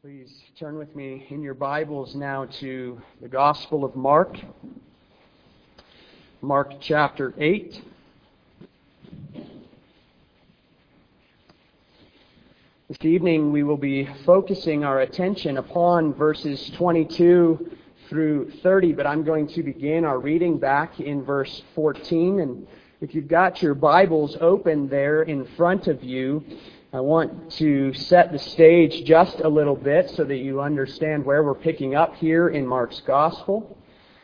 Please turn with me in your Bibles now to the Gospel of Mark. Mark chapter 8. This evening we will be focusing our attention upon verses 22 through 30, but I'm going to begin our reading back in verse 14. And if you've got your Bibles open there in front of you, I want to set the stage just a little bit so that you understand where we're picking up here in Mark's Gospel.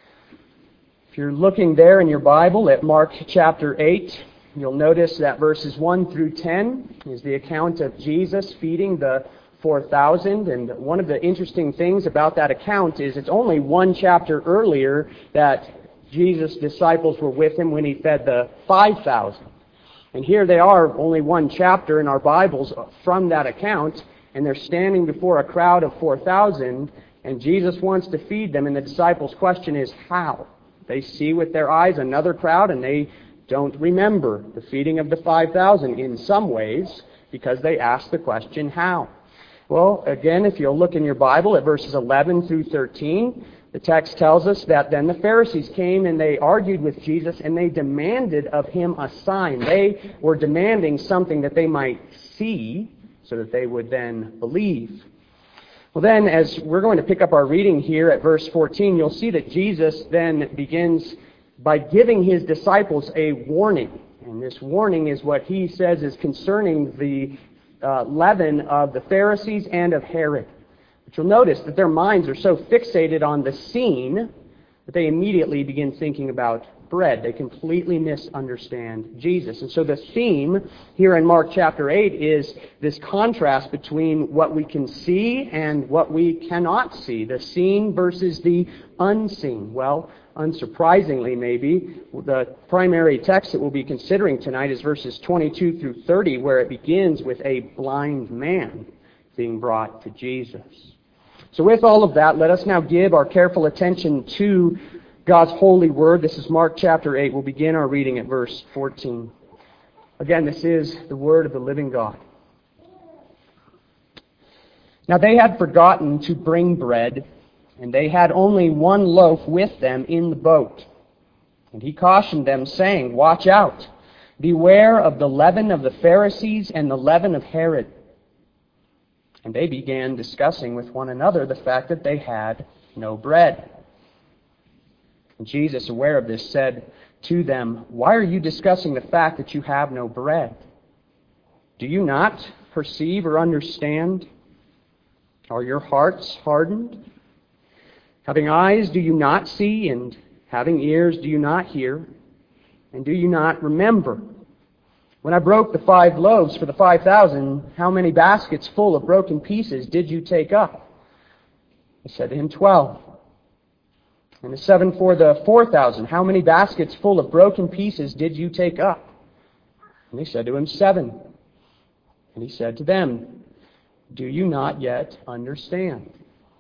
If you're looking there in your Bible at Mark chapter 8, you'll notice that verses 1 through 10 is the account of Jesus feeding the 4,000. And one of the interesting things about that account is it's only one chapter earlier that Jesus' disciples were with him when he fed the 5,000. And here they are, only one chapter in our Bibles from that account, and they're standing before a crowd of 4,000, and Jesus wants to feed them, and the disciples' question is, how? They see with their eyes another crowd, and they don't remember the feeding of the 5,000 in some ways, because they ask the question, how? Well, again, if you'll look in your Bible at verses 11 through 13, the text tells us that then the Pharisees came and they argued with Jesus and they demanded of him a sign. They were demanding something that they might see so that they would then believe. Well then, as we're going to pick up our reading here at verse 14, you'll see that Jesus then begins by giving his disciples a warning. And this warning is what he says is concerning the leaven of the Pharisees and of Herod. But you'll notice that their minds are so fixated on the scene that they immediately begin thinking about bread. They completely misunderstand Jesus. And so the theme here in Mark chapter 8 is this contrast between what we can see and what we cannot see. The seen versus the unseen. Well, unsurprisingly maybe, the primary text that we'll be considering tonight is verses 22 through 30, where it begins with a blind man being brought to Jesus. So with all of that, let us now give our careful attention to God's holy word. This is Mark chapter 8. We'll begin our reading at verse 14. Again, this is the word of the living God. Now they had forgotten to bring bread, and they had only one loaf with them in the boat. And he cautioned them, saying, "Watch out! Beware of the leaven of the Pharisees and the leaven of Herod." And they began discussing with one another the fact that they had no bread. And Jesus, aware of this, said to them, "Why are you discussing the fact that you have no bread? Do you not perceive or understand? Are your hearts hardened? Having eyes, do you not see? And having ears, do you not hear? And do you not remember? When I broke the 5 loaves for the 5,000, how many baskets full of broken pieces did you take up?" He said to him, 12. And the 7 for the 4,000, how many baskets full of broken pieces did you take up? And they said to him, 7. And he said to them, "Do you not yet understand?"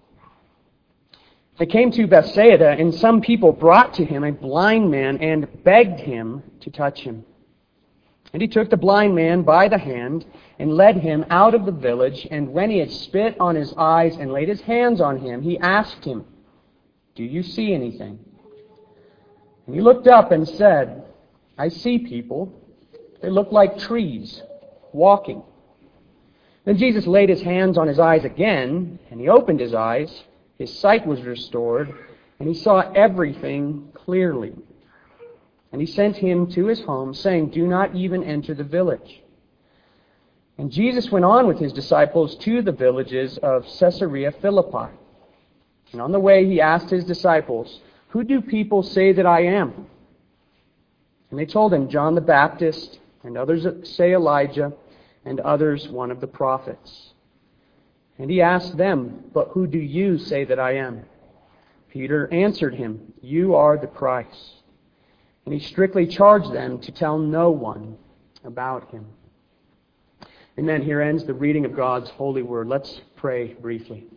They came to Bethsaida, and some people brought to him a blind man and begged him to touch him. And he took the blind man by the hand and led him out of the village. And when he had spit on his eyes and laid his hands on him, he asked him, "Do you see anything?" And he looked up and said, "I see people. They look like trees, walking." Then Jesus laid his hands on his eyes again, and he opened his eyes. His sight was restored, and he saw everything clearly. And he sent him to his home, saying, "Do not even enter the village." And Jesus went on with his disciples to the villages of Caesarea Philippi. And on the way he asked his disciples, "Who do people say that I am?" And they told him, "John the Baptist, and others say Elijah, and others one of the prophets." And he asked them, "But who do you say that I am?" Peter answered him, "You are the Christ." And he strictly charged them to tell no one about him. Amen. Here ends the reading of God's holy word. Let's pray briefly.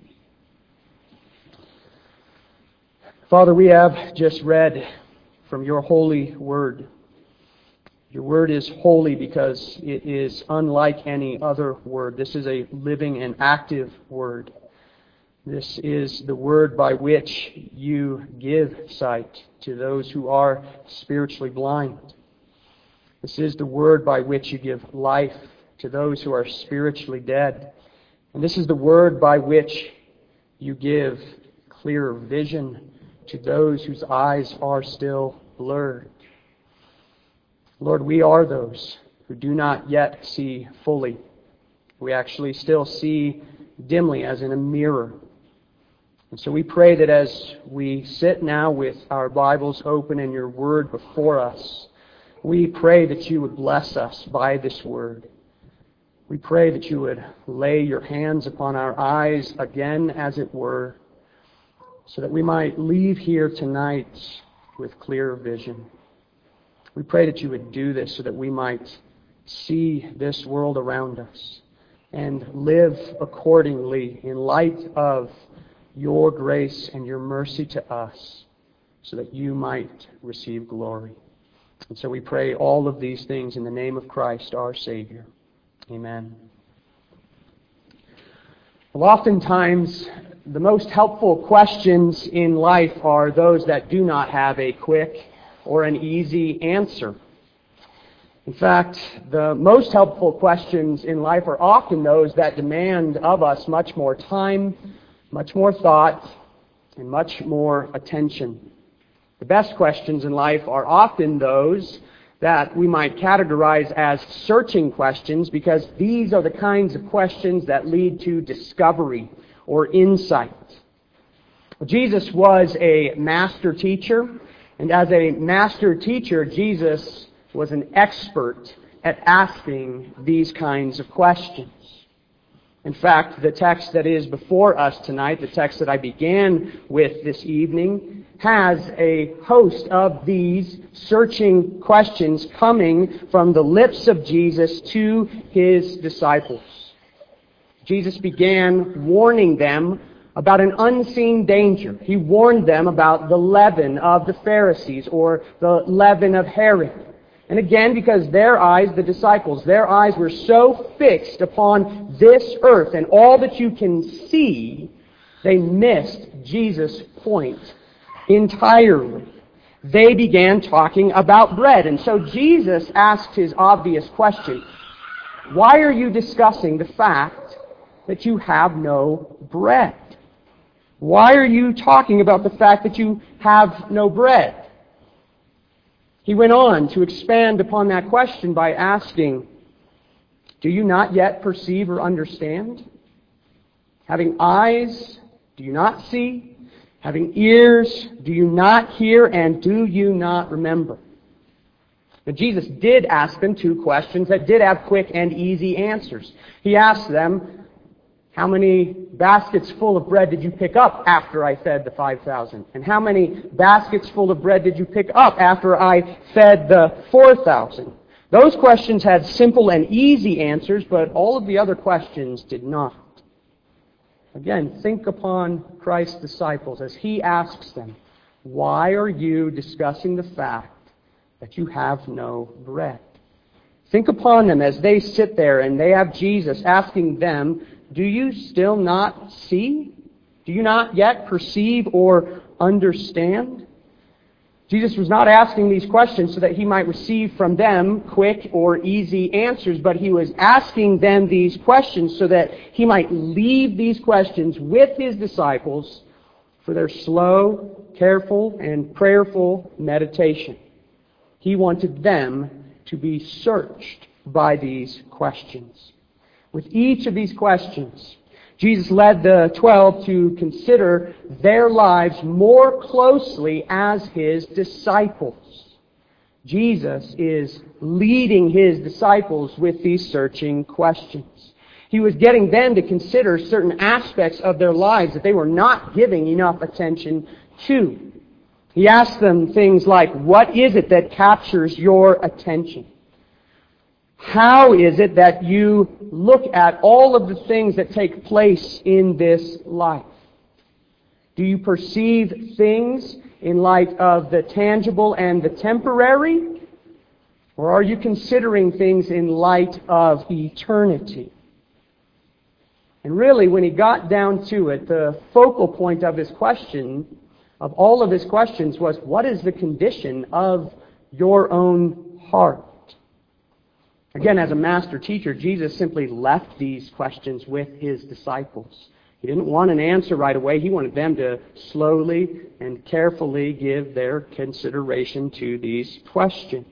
Father, we have just read from your holy word. Your word is holy because it is unlike any other word. This is a living and active word. This is the word by which you give sight to those who are spiritually blind. This is the word by which you give life to those who are spiritually dead. And this is the word by which you give clearer vision to those whose eyes are still blurred. Lord, we are those who do not yet see fully. We actually still see dimly as in a mirror. And so we pray that as we sit now with our Bibles open and your word before us, we pray that you would bless us by this word. We pray that you would lay your hands upon our eyes again, as it were, so that we might leave here tonight with clearer vision. We pray that you would do this so that we might see this world around us and live accordingly in light of your grace and your mercy to us, so that you might receive glory. And so we pray all of these things in the name of Christ, our Savior. Amen. Well, oftentimes, the most helpful questions in life are those that do not have a quick or an easy answer. In fact, the most helpful questions in life are often those that demand of us much more time, much more thought, and much more attention. The best questions in life are often those that we might categorize as searching questions, because these are the kinds of questions that lead to discovery or insight. Jesus was a master teacher, and as a master teacher, Jesus was an expert at asking these kinds of questions. In fact, the text that is before us tonight, the text that I began with this evening, has a host of these searching questions coming from the lips of Jesus to his disciples. Jesus began warning them about an unseen danger. He warned them about the leaven of the Pharisees, or the leaven of Herod. And again, because their eyes, the disciples, their eyes were so fixed upon this earth and all that you can see, they missed Jesus' point entirely. They began talking about bread. And so Jesus asked his obvious question: why are you discussing the fact that you have no bread? Why are you talking about the fact that you have no bread? He went on to expand upon that question by asking, do you not yet perceive or understand? Having eyes, do you not see? Having ears, do you not hear? And do you not remember? Now, Jesus did ask them two questions that did have quick and easy answers. He asked them, how many baskets full of bread did you pick up after I fed the 5,000? And how many baskets full of bread did you pick up after I fed the 4,000? Those questions had simple and easy answers, but all of the other questions did not. Again, think upon Christ's disciples as he asks them, why are you discussing the fact that you have no bread? Think upon them as they sit there and they have Jesus asking them, do you still not see? Do you not yet perceive or understand? Jesus was not asking these questions so that he might receive from them quick or easy answers, but he was asking them these questions so that he might leave these questions with his disciples for their slow, careful, and prayerful meditation. He wanted them to be searched by these questions. With each of these questions, Jesus led the 12 to consider their lives more closely as his disciples. Jesus is leading his disciples with these searching questions. He was getting them to consider certain aspects of their lives that they were not giving enough attention to. He asked them things like, what is it that captures your attention? How is it that you look at all of the things that take place in this life? Do you perceive things in light of the tangible and the temporary? Or are you considering things in light of eternity? And really, when he got down to it, the focal point of his question, of all of his questions, was, what is the condition of your own heart? Again, as a master teacher, Jesus simply left these questions with his disciples. He didn't want an answer right away. He wanted them to slowly and carefully give their consideration to these questions.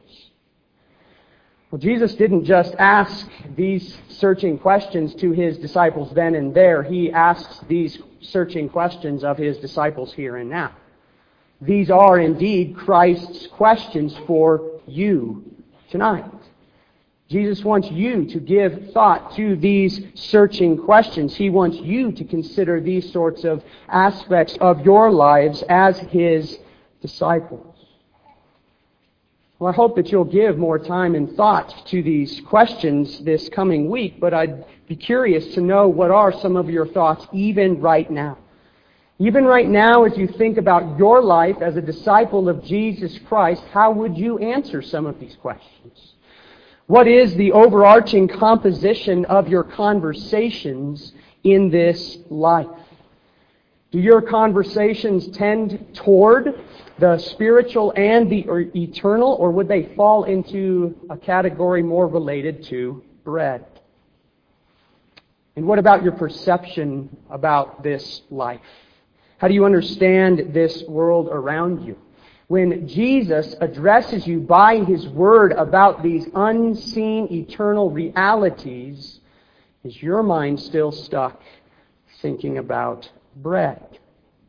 Well, Jesus didn't just ask these searching questions to his disciples then and there. He asks these searching questions of his disciples here and now. These are indeed Christ's questions for you tonight. Jesus wants you to give thought to these searching questions. He wants you to consider these sorts of aspects of your lives as his disciples. Well, I hope that you'll give more time and thought to these questions this coming week, but I'd be curious to know what are some of your thoughts even right now. Even right now, as you think about your life as a disciple of Jesus Christ, how would you answer some of these questions? What is the overarching composition of your conversations in this life? Do your conversations tend toward the spiritual and the eternal, or would they fall into a category more related to bread? And what about your perception about this life? How do you understand this world around you? When Jesus addresses you by his word about these unseen eternal realities, is your mind still stuck thinking about bread?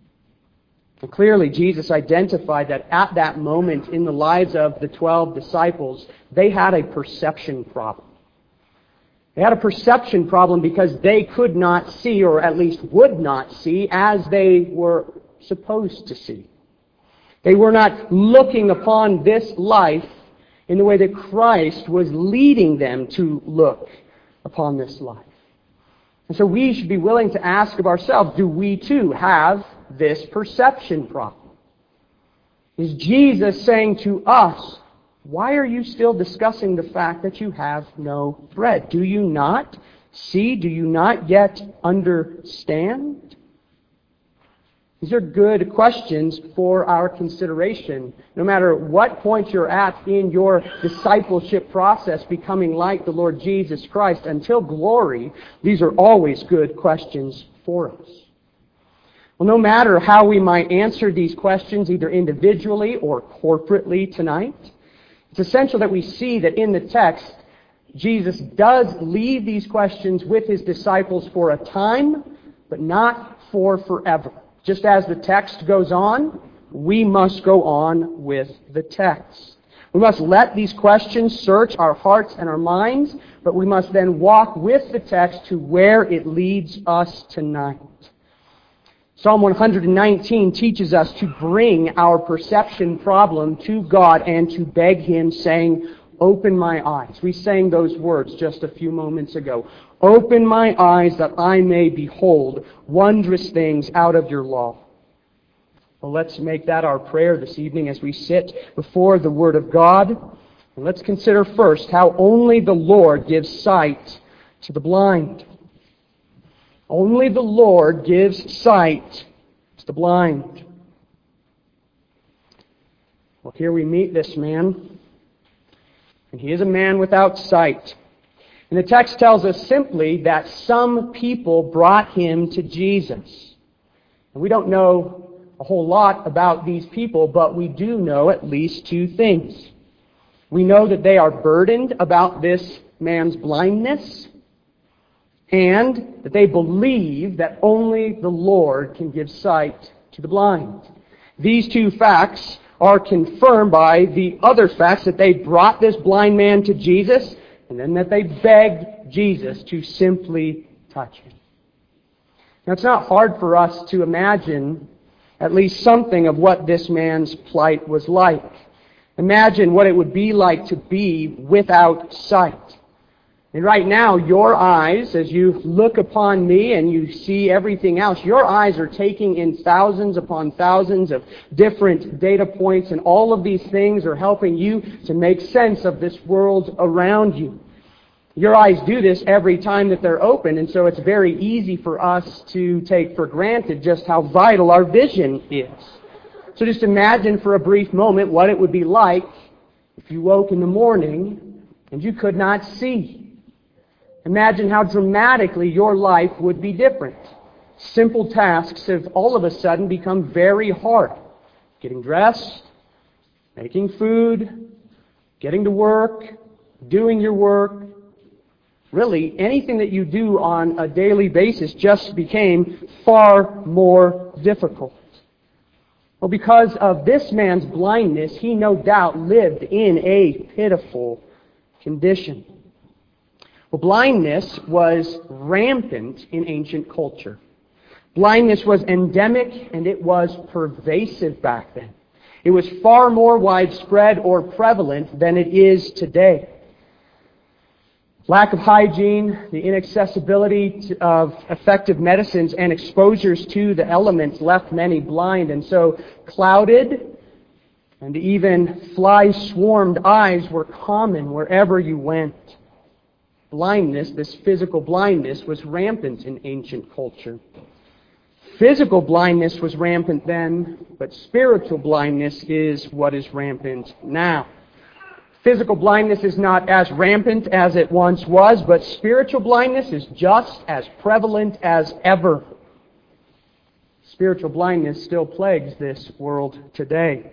And clearly, Jesus identified that at that moment in the lives of the 12 disciples, they had a perception problem. They had a perception problem because they could not see, or at least would not see, as they were supposed to see. They were not looking upon this life in the way that Christ was leading them to look upon this life. And so we should be willing to ask of ourselves, do we too have this perception problem? Is Jesus saying to us, why are you still discussing the fact that you have no bread? Do you not see? Do you not yet understand? These are good questions for our consideration. No matter what point you're at in your discipleship process, becoming like the Lord Jesus Christ until glory, these are always good questions for us. Well, no matter how we might answer these questions, either individually or corporately tonight, it's essential that we see that in the text, Jesus does leave these questions with his disciples for a time, but not for forever. Just as the text goes on, we must go on with the text. We must let these questions search our hearts and our minds, but we must then walk with the text to where it leads us tonight. Psalm 119 teaches us to bring our perception problem to God and to beg him, saying, "Open my eyes." We sang those words just a few moments ago. "Open my eyes that I may behold wondrous things out of your law." Well, let's make that our prayer this evening as we sit before the Word of God. And let's consider first how only the Lord gives sight to the blind. Only the Lord gives sight to the blind. Well, here we meet this man, and he is a man without sight. And the text tells us simply that some people brought him to Jesus. And we don't know a whole lot about these people, but we do know at least two things. We know that they are burdened about this man's blindness, and that they believe that only the Lord can give sight to the blind. These two facts are confirmed by the other facts that they brought this blind man to Jesus, and then that they begged Jesus to simply touch him. Now, it's not hard for us to imagine at least something of what this man's plight was like. Imagine what it would be like to be without sight. And right now, your eyes, as you look upon me and you see everything else, your eyes are taking in thousands upon thousands of different data points, and all of these things are helping you to make sense of this world around you. Your eyes do this every time that they're open, and so it's very easy for us to take for granted just how vital our vision is. So just imagine for a brief moment what it would be like if you woke in the morning and you could not see. Imagine how dramatically your life would be different. Simple tasks have all of a sudden become very hard. Getting dressed, making food, getting to work, doing your work. Really, anything that you do on a daily basis just became far more difficult. Well, because of this man's blindness, he no doubt lived in a pitiful condition. Well, blindness was rampant in ancient culture. Blindness was endemic and it was pervasive back then. It was far more widespread or prevalent than it is today. Lack of hygiene, the inaccessibility of effective medicines, and exposures to the elements left many blind, and so clouded and even fly-swarmed eyes were common wherever you went. Blindness, this physical blindness, was rampant in ancient culture. Physical blindness was rampant then, but spiritual blindness is what is rampant now. Physical blindness is not as rampant as it once was, but spiritual blindness is just as prevalent as ever. Spiritual blindness still plagues this world today.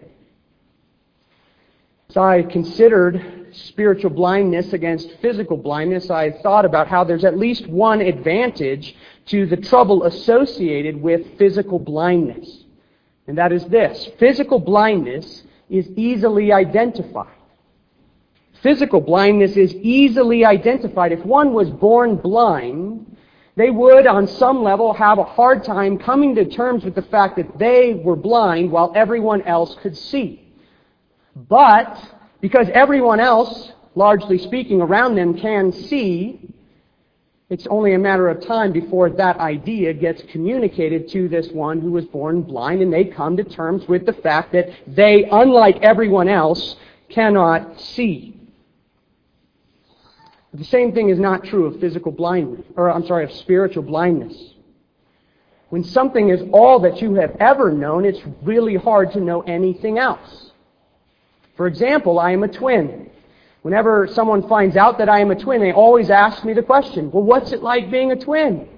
As I considered spiritual blindness against physical blindness, I thought about how there's at least one advantage to the trouble associated with physical blindness. And that is this: physical blindness is easily identified. Physical blindness is easily identified. If one was born blind, they would, on some level, have a hard time coming to terms with the fact that they were blind while everyone else could see. But because everyone else, largely speaking, around them can see, it's only a matter of time before that idea gets communicated to this one who was born blind, and they come to terms with the fact that they, unlike everyone else, cannot see. The same thing is not true of physical blindness, of spiritual blindness. When something is all that you have ever known, it's really hard to know anything else. For example, I am a twin. Whenever someone finds out that I am a twin, they always ask me the question, well, what's it like being a twin?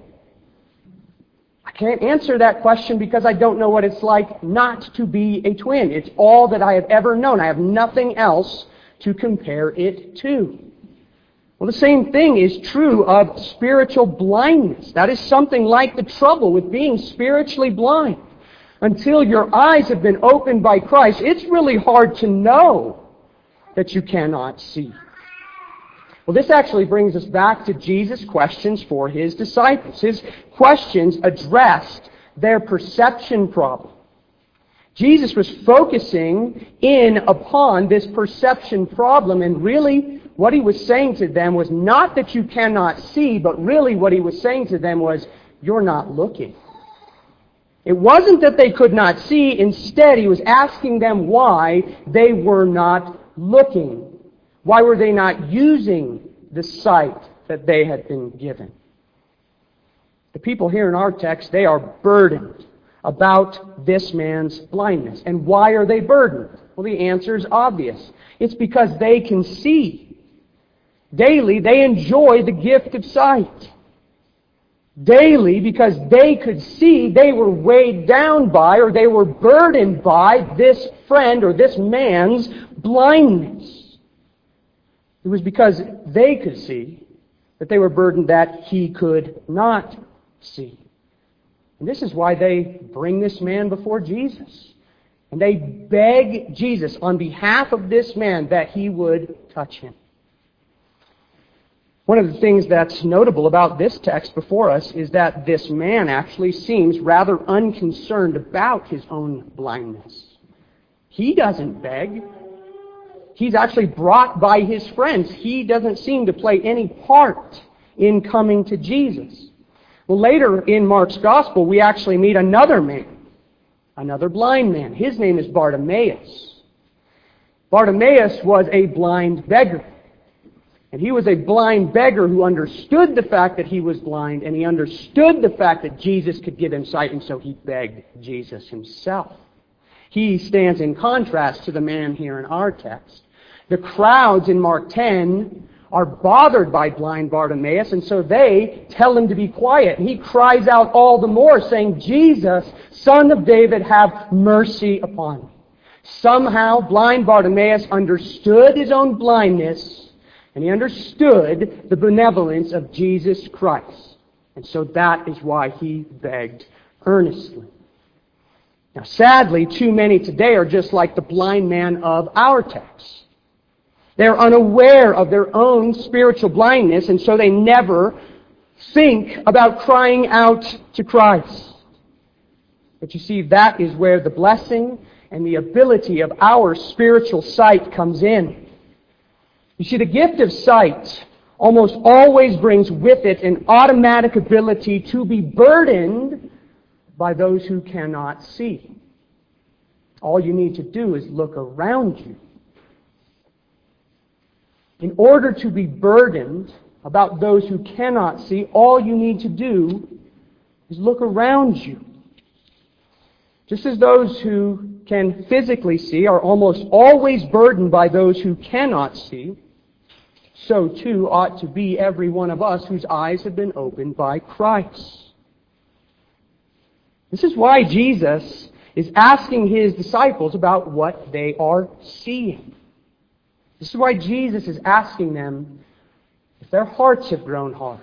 I can't answer that question because I don't know what it's like not to be a twin. It's all that I have ever known. I have nothing else to compare it to. Well, the same thing is true of spiritual blindness. That is something like the trouble with being spiritually blind. Until your eyes have been opened by Christ, it's really hard to know that you cannot see. Well, this actually brings us back to Jesus' questions for His disciples. His questions addressed their perception problem. Jesus was focusing in upon this perception problem, and really what He was saying to them was not that you cannot see, but really what He was saying to them was, you're not looking. It wasn't that they could not see. Instead, He was asking them why they were not looking. Why were they not using the sight that they had been given? The people here in our text, they are burdened about this man's blindness. And why are they burdened? Well, the answer is obvious. It's because they can see. Daily, they enjoy the gift of sight. Daily, because they could see, they were weighed down by, or they were burdened by this friend or this man's blindness. It was because they could see that they were burdened that he could not see. And this is why they bring this man before Jesus. And they beg Jesus on behalf of this man that he would touch him. One of the things that's notable about this text before us is that this man actually seems rather unconcerned about his own blindness. He doesn't beg. He's actually brought by his friends. He doesn't seem to play any part in coming to Jesus. Well, later in Mark's Gospel, we actually meet another man, another blind man. His name is Bartimaeus. Bartimaeus was a blind beggar. And he was a blind beggar who understood the fact that he was blind, and he understood the fact that Jesus could give him sight, and so he begged Jesus himself. He stands in contrast to the man here in our text. The crowds in Mark 10 are bothered by blind Bartimaeus, and so they tell him to be quiet. And he cries out all the more, saying, "Jesus, Son of David, have mercy upon me." Somehow, blind Bartimaeus understood his own blindness, and he understood the benevolence of Jesus Christ. And so that is why he begged earnestly. Now, sadly, too many today are just like the blind man of our text. They're unaware of their own spiritual blindness, and so they never think about crying out to Christ. But you see, that is where the blessing and the ability of our spiritual sight comes in. You see, the gift of sight almost always brings with it an automatic ability to be burdened by those who cannot see. All you need to do is look around you. In order to be burdened about those who cannot see, all you need to do is look around you. Just as those who can physically see are almost always burdened by those who cannot see, so too ought to be every one of us whose eyes have been opened by Christ. This is why Jesus is asking His disciples about what they are seeing. This is why Jesus is asking them if their hearts have grown hard.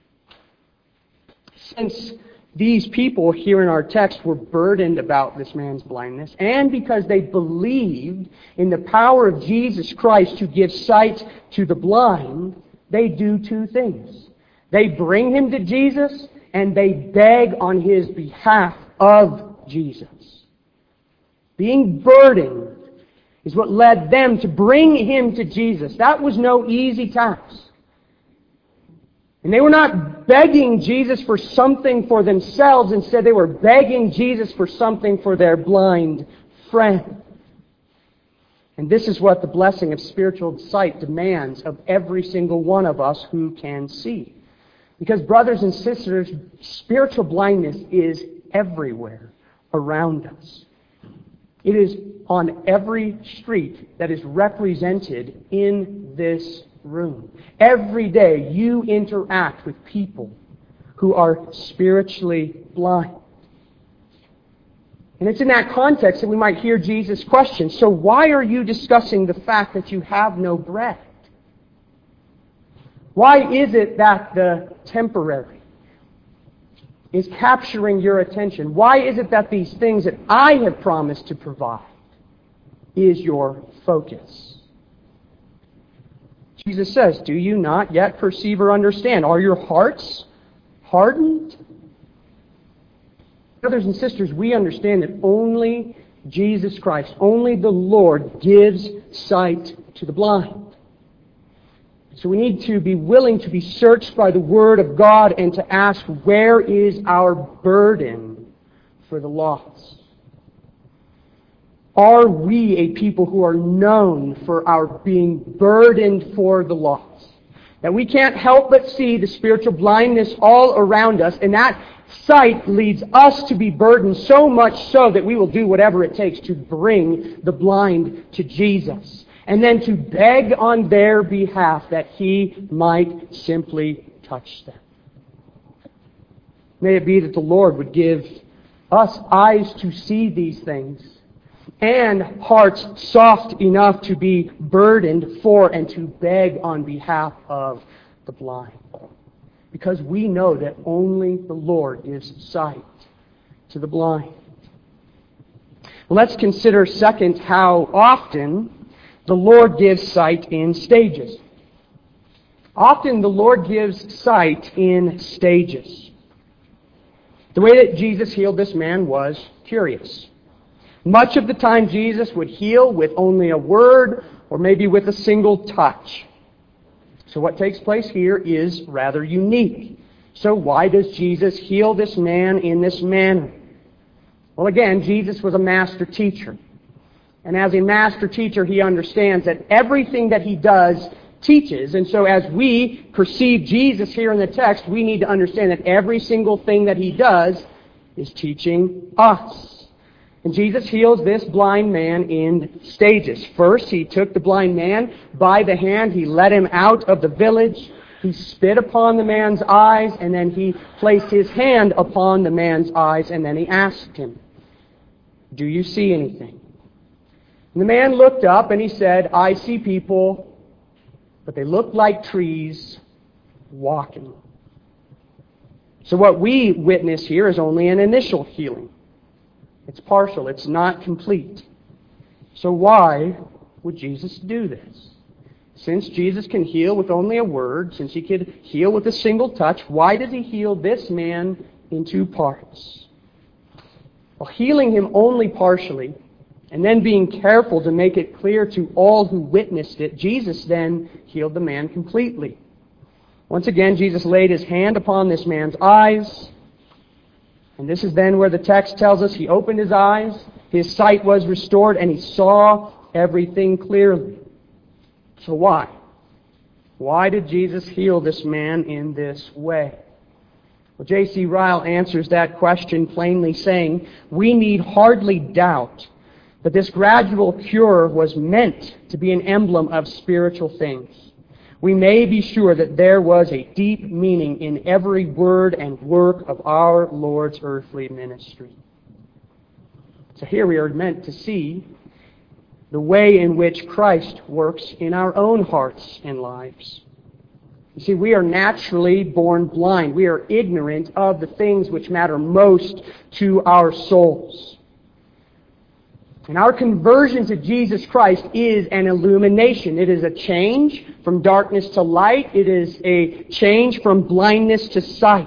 Since these people here in our text were burdened about this man's blindness, and because they believed in the power of Jesus Christ to give sight to the blind, they do two things. They bring him to Jesus, and they beg on his behalf of Jesus. Being burdened is what led them to bring him to Jesus. That was no easy task. And they were not begging Jesus for something for themselves. Instead, they were begging Jesus for something for their blind friend. And this is what the blessing of spiritual sight demands of every single one of us who can see. Because, brothers and sisters, spiritual blindness is everywhere around us. It is on every street that is represented in this room. Every day you interact with people who are spiritually blind. And it's in that context that we might hear Jesus' question, so why are you discussing the fact that you have no bread? Why is it that the temporary is capturing your attention? Why is it that these things that I have promised to provide is your focus? Jesus says, do you not yet perceive or understand? Are your hearts hardened? Brothers and sisters, we understand that only Jesus Christ, only the Lord gives sight to the blind. So we need to be willing to be searched by the Word of God and to ask, where is our burden for the lost? Are we a people who are known for our being burdened for the lost? That we can't help but see the spiritual blindness all around us, and that sight leads us to be burdened so much so that we will do whatever it takes to bring the blind to Jesus. And then to beg on their behalf that He might simply touch them. May it be that the Lord would give us eyes to see these things and hearts soft enough to be burdened for and to beg on behalf of the blind. Because we know that only the Lord gives sight to the blind. Let's consider, second, how often the Lord gives sight in stages. Often the Lord gives sight in stages. The way that Jesus healed this man was curious. Much of the time Jesus would heal with only a word or maybe with a single touch. So what takes place here is rather unique. So why does Jesus heal this man in this manner? Well, again, Jesus was a master teacher. And as a master teacher, He understands that everything that He does teaches. And so as we perceive Jesus here in the text, we need to understand that every single thing that He does is teaching us. And Jesus heals this blind man in stages. First, He took the blind man by the hand. He led him out of the village. He spit upon the man's eyes, and then He placed His hand upon the man's eyes, and then He asked him, "Do you see anything?" And the man looked up and he said, "I see people, but they look like trees walking." So what we witness here is only an initial healing. It's partial. It's not complete. So why would Jesus do this? Since Jesus can heal with only a word, since He could heal with a single touch, why does He heal this man in two parts? Well, healing him only partially, and then being careful to make it clear to all who witnessed it, Jesus then healed the man completely. Once again, Jesus laid His hand upon this man's eyes, and this is then where the text tells us He opened his eyes, his sight was restored, and he saw everything clearly. So why? Why did Jesus heal this man in this way? Well, J.C. Ryle answers that question plainly, saying, "We need hardly doubt that this gradual cure was meant to be an emblem of spiritual things. We may be sure that there was a deep meaning in every word and work of our Lord's earthly ministry." So here we are meant to see the way in which Christ works in our own hearts and lives. You see, we are naturally born blind. We are ignorant of the things which matter most to our souls. And our conversion to Jesus Christ is an illumination. It is a change from darkness to light. It is a change from blindness to sight.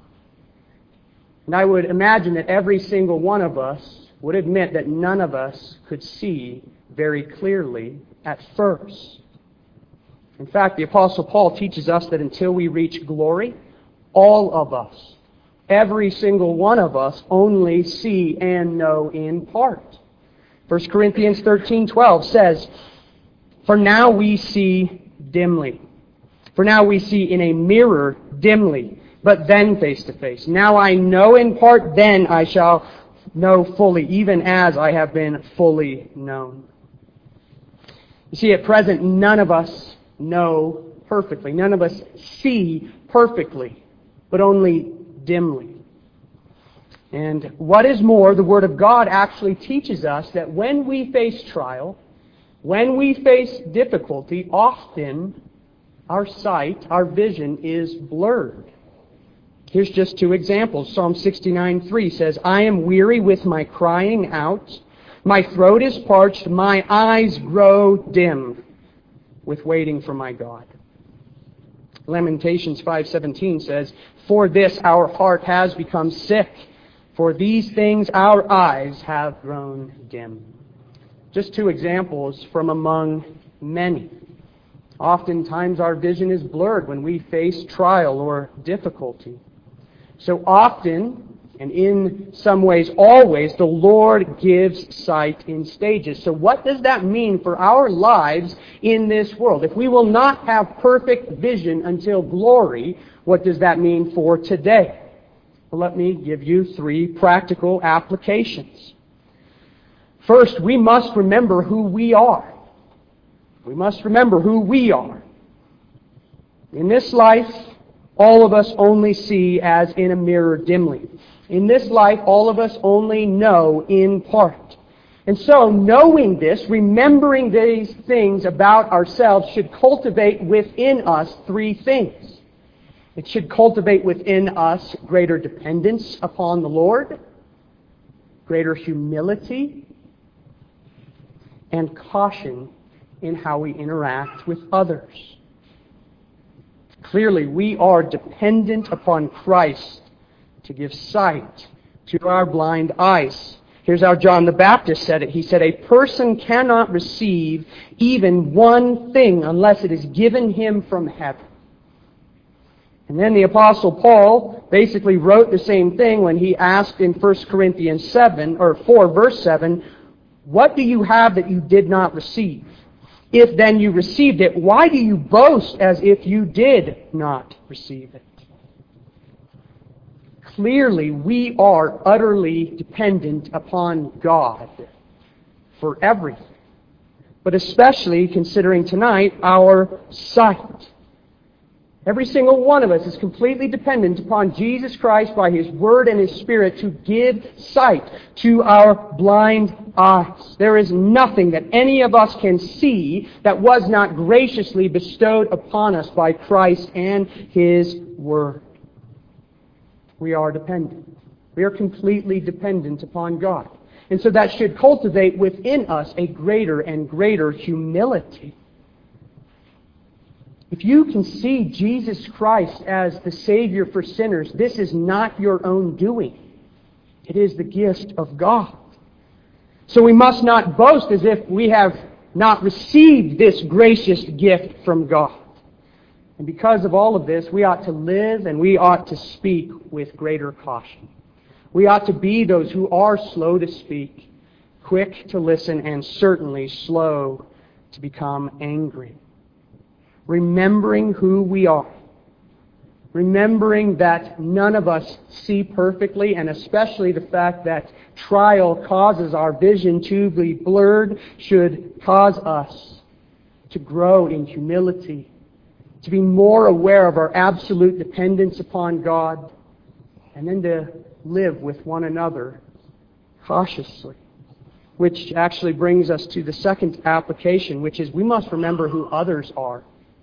And I would imagine that every single one of us would admit that none of us could see very clearly at first. In fact, the Apostle Paul teaches us that until we reach glory, all of us, every single one of us, only see and know in part. 1 Corinthians 13:12 says, "For now we see dimly. For now we see in a mirror dimly, but then face to face. Now I know in part, then I shall know fully, even as I have been fully known." You see, at present, none of us know perfectly. None of us see perfectly, but only dimly. And what is more, the Word of God actually teaches us that when we face trial, when we face difficulty, often our sight, our vision is blurred. Here's just two examples. Psalm 69:3 says, "I am weary with my crying out. My throat is parched, my eyes grow dim with waiting for my God." Lamentations 5:17 says, "For this our heart has become sick. For these things our eyes have grown dim." Just two examples from among many. Oftentimes our vision is blurred when we face trial or difficulty. So often, and in some ways always, the Lord gives sight in stages. So what does that mean for our lives in this world? If we will not have perfect vision until glory, what does that mean for today? Well, let me give you three practical applications. First, we must remember who we are. We must remember who we are. In this life, all of us only see as in a mirror dimly. In this life, all of us only know in part. And so, knowing this, remembering these things about ourselves should cultivate within us three things. It should cultivate within us greater dependence upon the Lord, greater humility, and caution in how we interact with others. Clearly, we are dependent upon Christ to give sight to our blind eyes. Here's how John the Baptist said it. He said, "A person cannot receive even one thing unless it is given him from heaven." And then the Apostle Paul basically wrote the same thing when he asked in 1 Corinthians 4, verse 7, "What do you have that you did not receive? If then you received it, why do you boast as if you did not receive it? Clearly, we are utterly dependent upon God for everything, but especially considering tonight our sight. Every single one of us is completely dependent upon Jesus Christ by His Word and His Spirit to give sight to our blind eyes. There is nothing that any of us can see that was not graciously bestowed upon us by Christ and His Word. We are dependent. We are completely dependent upon God. And so that should cultivate within us a greater and greater humility. If you can see Jesus Christ as the Savior for sinners, this is not your own doing. It is the gift of God. So we must not boast as if we have not received this gracious gift from God. And because of all of this, we ought to live and we ought to speak with greater caution. We ought to be those who are slow to speak, quick to listen, and certainly slow to become angry. Remembering who we are. Remembering that none of us see perfectly, and especially the fact that trial causes our vision to be blurred should cause us to grow in humility, to be more aware of our absolute dependence upon God, and then to live with one another cautiously. Which actually brings us to the second application, which is we must remember who others are.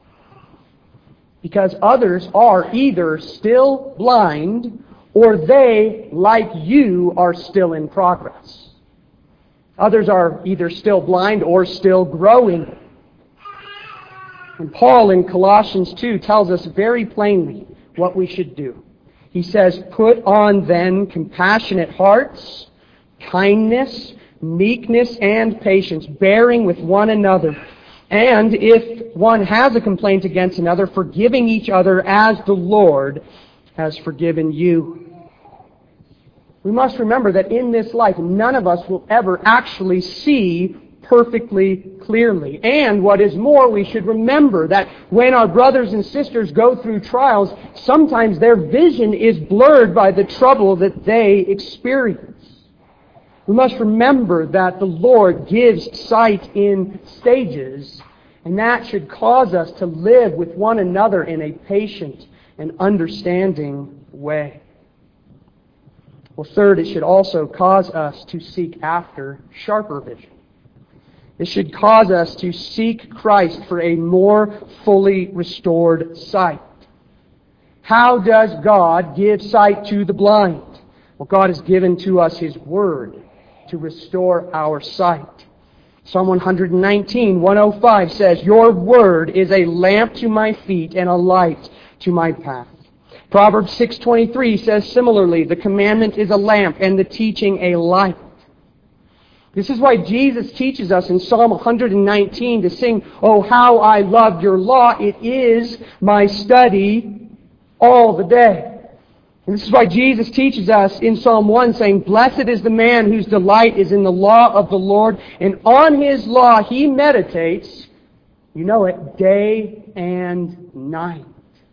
Because others are either still blind or they, like you, are still in progress. Others are either still blind or still growing. And Paul in Colossians 2 tells us very plainly what we should do. He says, "Put on then compassionate hearts, kindness, meekness, and patience, bearing with one another. And if one has a complaint against another, forgiving each other as the Lord has forgiven you." We must remember that in this life, none of us will ever actually see perfectly clearly. And what is more, we should remember that when our brothers and sisters go through trials, sometimes their vision is blurred by the trouble that they experience. We must remember that the Lord gives sight in stages, and that should cause us to live with one another in a patient and understanding way. Well, third, it should also cause us to seek after sharper vision. It should cause us to seek Christ for a more fully restored sight. How does God give sight to the blind? Well, God has given to us His Word to restore our sight. Psalm 119, 105 says, "Your Word is a lamp to my feet and a light to my path." Proverbs 6:23 says similarly, "The commandment is a lamp and the teaching a light." This is why Jesus teaches us in Psalm 119 to sing, "Oh, how I love your law. It is my study all the day." And this is why Jesus teaches us in Psalm 1 saying, "Blessed is the man whose delight is in the law of the Lord, and on His law he meditates," you know it, "day and night."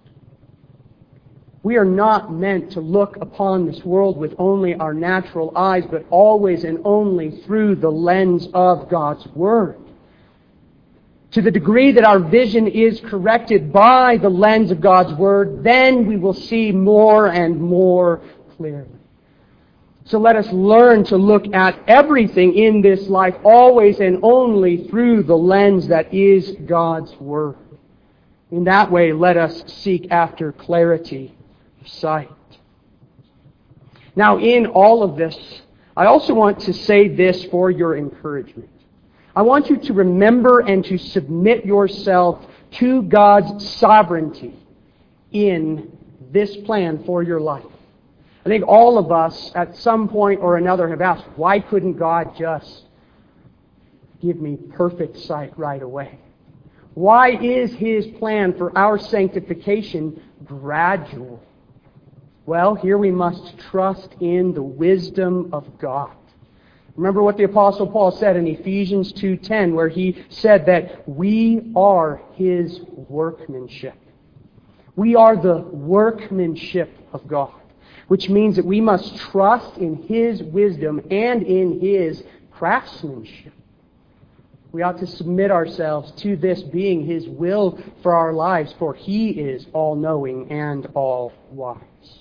We are not meant to look upon this world with only our natural eyes, but always and only through the lens of God's Word. To the degree that our vision is corrected by the lens of God's Word, then we will see more and more clearly. So let us learn to look at everything in this life always and only through the lens that is God's Word. In that way, let us seek after clarity of sight. Now, in all of this, I also want to say this for your encouragement. I want you to remember and to submit yourself to God's sovereignty in this plan for your life. I think all of us at some point or another have asked, why couldn't God just give me perfect sight right away? Why is His plan for our sanctification gradual? Well, here we must trust in the wisdom of God. Remember what the Apostle Paul said in Ephesians 2:10, where he said that we are His workmanship. We are the workmanship of God, which means that we must trust in His wisdom and in His craftsmanship. We ought to submit ourselves to this being His will for our lives, for He is all-knowing and all-wise.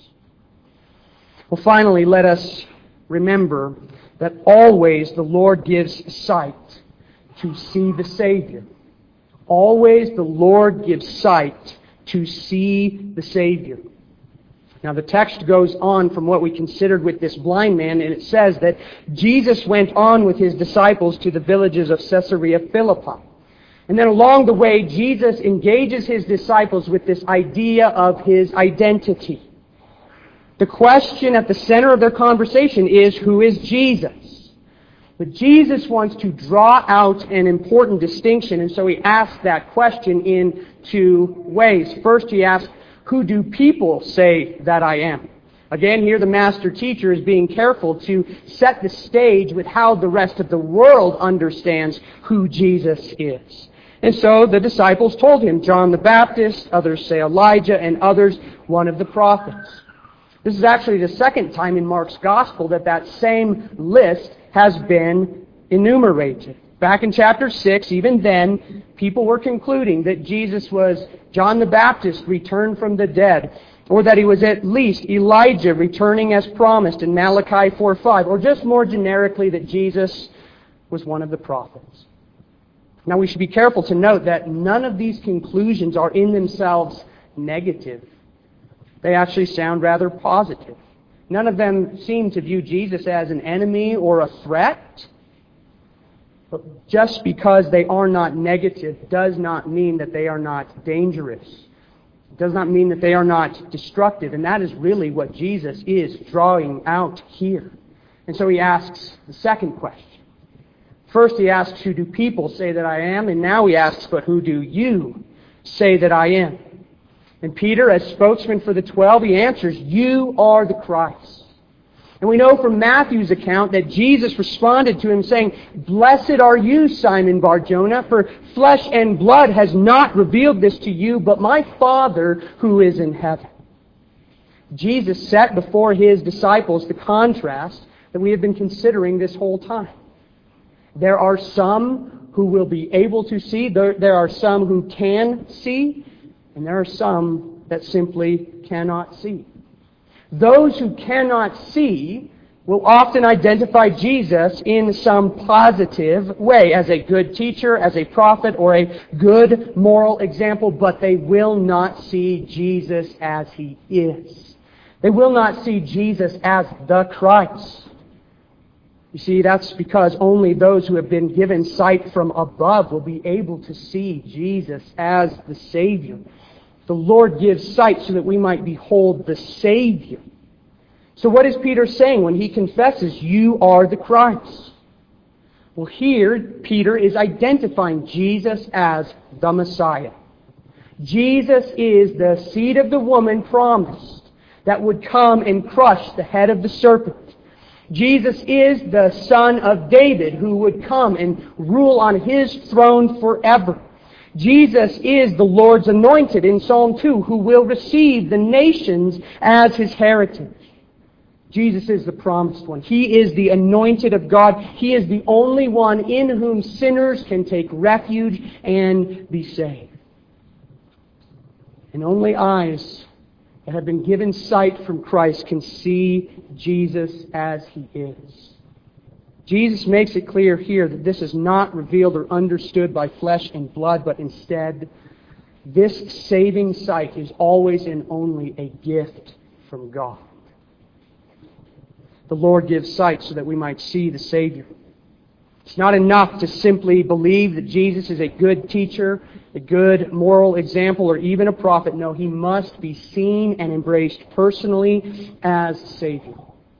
Well, finally, let us remember that always the Lord gives sight to see the Savior. Always the Lord gives sight to see the Savior. Now the text goes on from what we considered with this blind man, and it says that Jesus went on with His disciples to the villages of Caesarea Philippi. And then along the way, Jesus engages His disciples with this idea of His identity. The question at the center of their conversation is, who is Jesus? But Jesus wants to draw out an important distinction, and so He asks that question in two ways. First, He asks, who do people say that I am? Again, here the master teacher is being careful to set the stage with how the rest of the world understands who Jesus is. And so the disciples told Him, John the Baptist, others say Elijah, and others one of the prophets. This is actually the second time in Mark's Gospel that same list has been enumerated. Back in chapter 6, even then, people were concluding that Jesus was John the Baptist returned from the dead, or that He was at least Elijah returning as promised in Malachi 4:5, or just more generically that Jesus was one of the prophets. Now we should be careful to note that none of these conclusions are in themselves negative. They actually sound rather positive. None of them seem to view Jesus as an enemy or a threat. But just because they are not negative does not mean that they are not dangerous. It does not mean that they are not destructive. And that is really what Jesus is drawing out here. And so He asks the second question. First He asks, who do people say that I am? And now He asks, but who do you say that I am? And Peter, as spokesman for the 12, he answers, you are the Christ. And we know from Matthew's account that Jesus responded to him saying, blessed are you, Simon Bar-Jonah, for flesh and blood has not revealed this to you, but my Father who is in heaven. Jesus set before His disciples the contrast that we have been considering this whole time. There are some who will be able to see, there are some who can see, and there are some that simply cannot see. Those who cannot see will often identify Jesus in some positive way, as a good teacher, as a prophet, or a good moral example, but they will not see Jesus as He is. They will not see Jesus as the Christ. You see, that's because only those who have been given sight from above will be able to see Jesus as the Savior. The Lord gives sight so that we might behold the Savior. So what is Peter saying when he confesses, you are the Christ? Well, here Peter is identifying Jesus as the Messiah. Jesus is the seed of the woman promised that would come and crush the head of the serpent. Jesus is the Son of David who would come and rule on His throne forever. Jesus is the Lord's anointed in Psalm 2 who will receive the nations as His heritage. Jesus is the promised one. He is the anointed of God. He is the only one in whom sinners can take refuge and be saved. And only eyes that have been given sight from Christ can see Jesus as He is. Jesus makes it clear here that this is not revealed or understood by flesh and blood, but instead, this saving sight is always and only a gift from God. The Lord gives sight so that we might see the Savior. It's not enough to simply believe that Jesus is a good teacher, a good moral example, or even a prophet. No, He must be seen and embraced personally as Savior.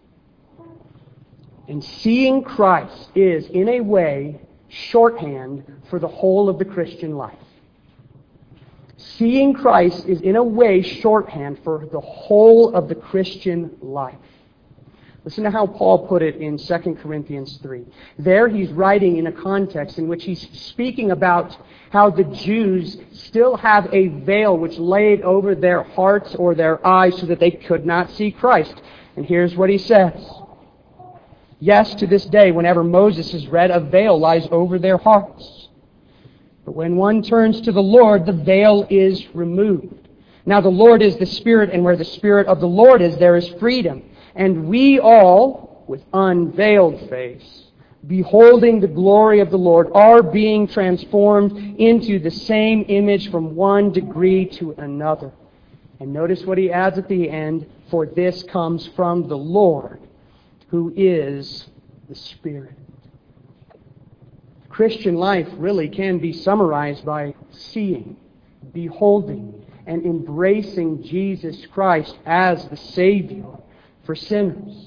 And seeing Christ is, in a way, shorthand for the whole of the Christian life. Seeing Christ is, in a way, shorthand for the whole of the Christian life. Listen to how Paul put it in 2 Corinthians 3. There he's writing in a context in which he's speaking about how the Jews still have a veil which laid over their hearts or their eyes so that they could not see Christ. And here's what he says. Yes, to this day, whenever Moses is read, a veil lies over their hearts. But when one turns to the Lord, the veil is removed. Now the Lord is the Spirit, and where the Spirit of the Lord is, there is freedom. And we all, with unveiled face, beholding the glory of the Lord, are being transformed into the same image from one degree to another. And notice what he adds at the end, for this comes from the Lord, who is the Spirit. Christian life really can be summarized by seeing, beholding, and embracing Jesus Christ as the Savior for sinners.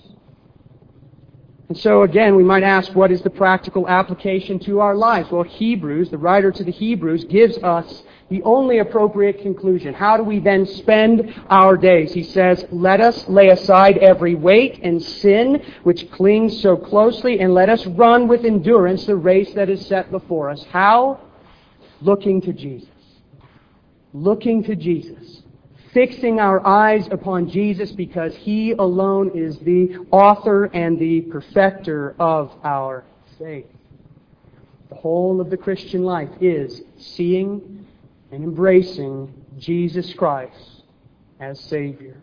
And so again, we might ask, what is the practical application to our lives? Well, Hebrews, the writer to the Hebrews, gives us the only appropriate conclusion. How do we then spend our days? He says, let us lay aside every weight and sin which clings so closely, and let us run with endurance the race that is set before us. How? Looking to Jesus. Looking to Jesus. Fixing our eyes upon Jesus because He alone is the author and the perfecter of our faith. The whole of the Christian life is seeing and embracing Jesus Christ as Savior.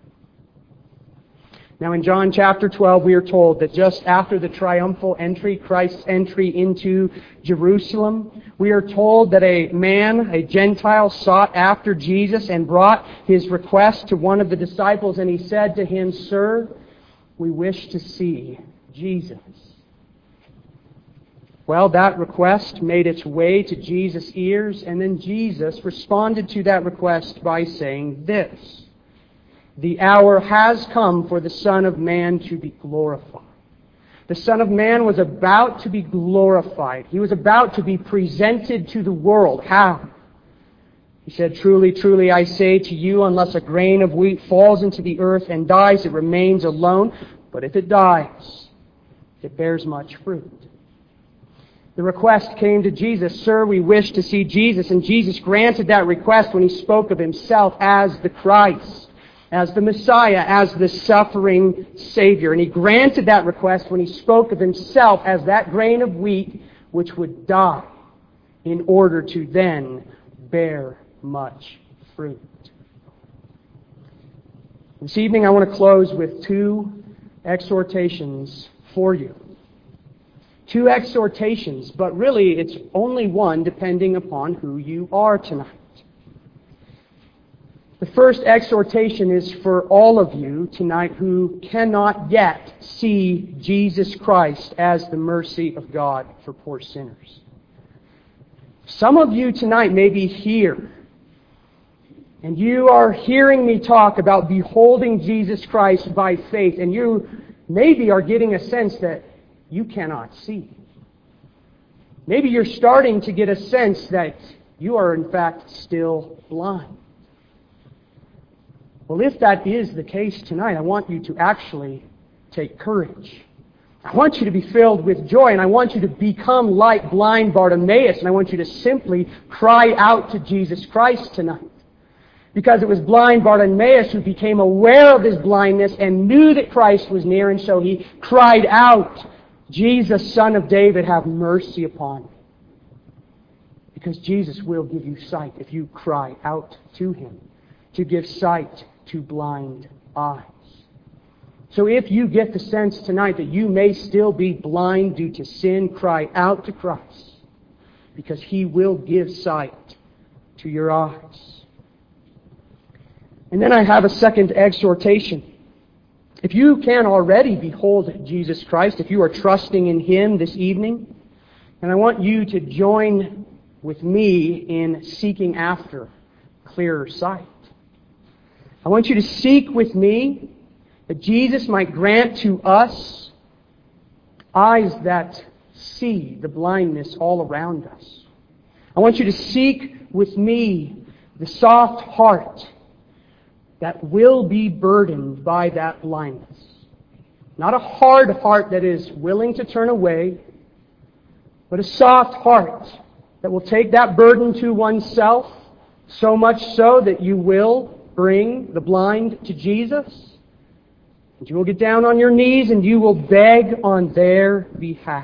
Now in John chapter 12 we are told that just after the triumphal entry, Christ's entry into Jerusalem, we are told that a man, a Gentile, sought after Jesus and brought his request to one of the disciples, and he said to him, "Sir, we wish to see Jesus." Well, that request made its way to Jesus' ears, and then Jesus responded to that request by saying this: "The hour has come for the Son of Man to be glorified." The Son of Man was about to be glorified. He was about to be presented to the world. How? He said, "Truly, truly, I say to you, unless a grain of wheat falls into the earth and dies, it remains alone. But if it dies, it bears much fruit." The request came to Jesus, "Sir, we wish to see Jesus." And Jesus granted that request when He spoke of Himself as the Christ, as the Messiah, as the suffering Savior. And He granted that request when He spoke of Himself as that grain of wheat which would die in order to then bear much fruit. This evening I want to close with two exhortations for you. Two exhortations, but really it's only one depending upon who you are tonight. The first exhortation is for all of you tonight who cannot yet see Jesus Christ as the mercy of God for poor sinners. Some of you tonight may be here, and you are hearing me talk about beholding Jesus Christ by faith, and you maybe are getting a sense that you cannot see. Maybe you're starting to get a sense that you are in fact still blind. Well, if that is the case tonight, I want you to actually take courage. I want you to be filled with joy, and I want you to become like blind Bartimaeus, and I want you to simply cry out to Jesus Christ tonight. Because it was blind Bartimaeus who became aware of his blindness and knew that Christ was near, and so he cried out, "Jesus, Son of David, have mercy upon me." Because Jesus will give you sight if you cry out to Him to give sight to blind eyes. So if you get the sense tonight that you may still be blind due to sin, cry out to Christ, because He will give sight to your eyes. And then I have a second exhortation. If you can already behold Jesus Christ, if you are trusting in Him this evening, and I want you to join with me in seeking after clearer sight. I want you to seek with me that Jesus might grant to us eyes that see the blindness all around us. I want you to seek with me the soft heart that will be burdened by that blindness. Not a hard heart that is willing to turn away, but a soft heart that will take that burden to oneself, so much so that you will bring the blind to Jesus, and you will get down on your knees and you will beg on their behalf.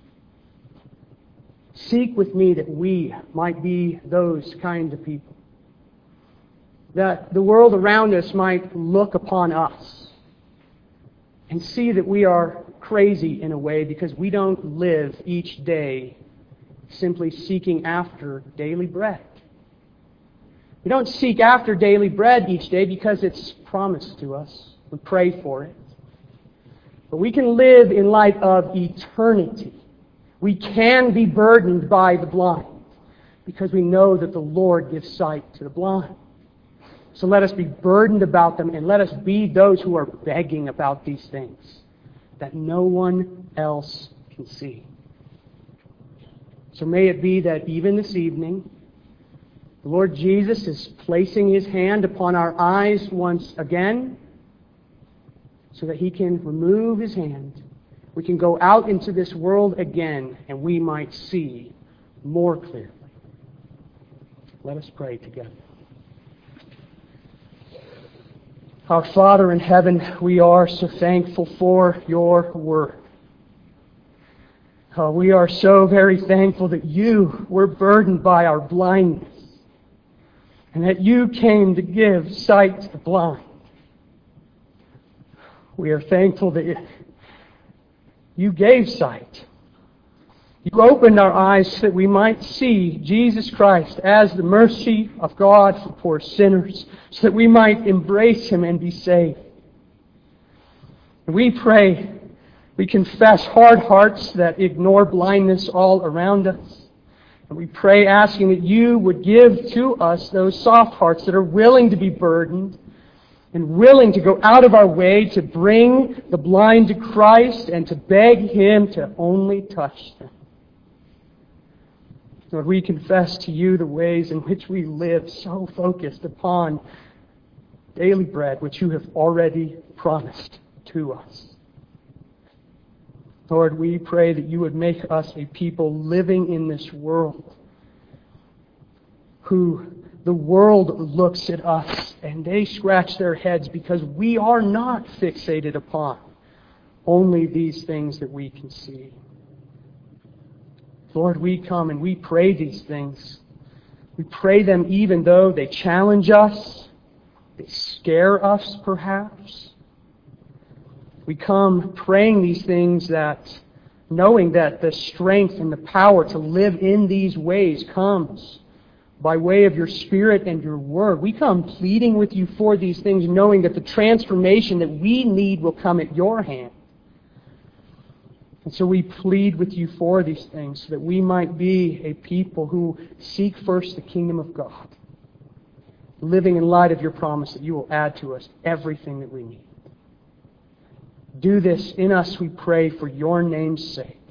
Seek with me that we might be those kind of people. That the world around us might look upon us and see that we are crazy in a way because we don't live each day simply seeking after daily bread. We don't seek after daily bread each day because it's promised to us. We pray for it. But we can live in light of eternity. We can be burdened by the blind because we know that the Lord gives sight to the blind. So let us be burdened about them, and let us be those who are begging about these things that no one else can see. So may it be that even this evening, the Lord Jesus is placing His hand upon our eyes once again so that He can remove His hand. We can go out into this world again and we might see more clearly. Let us pray together. Our Father in heaven, we are so thankful for Your Word. We are so very thankful that You were burdened by our blindness and that You came to give sight to the blind. We are thankful that You gave sight. You opened our eyes so that we might see Jesus Christ as the mercy of God for poor sinners, so that we might embrace Him and be saved. And we pray, we confess hard hearts that ignore blindness all around us. And we pray asking that You would give to us those soft hearts that are willing to be burdened and willing to go out of our way to bring the blind to Christ and to beg Him to only touch them. Lord, we confess to You the ways in which we live so focused upon daily bread, which You have already promised to us. Lord, we pray that You would make us a people living in this world who the world looks at us and they scratch their heads because we are not fixated upon only these things that we can see. Lord, we come and we pray these things. We pray them even though they challenge us, they scare us perhaps. We come praying these things that, knowing that the strength and the power to live in these ways comes by way of Your Spirit and Your Word. We come pleading with You for these things, knowing that the transformation that we need will come at Your hand. And so we plead with You for these things so that we might be a people who seek first the kingdom of God, living in light of Your promise that You will add to us everything that we need. Do this in us, we pray, for Your name's sake.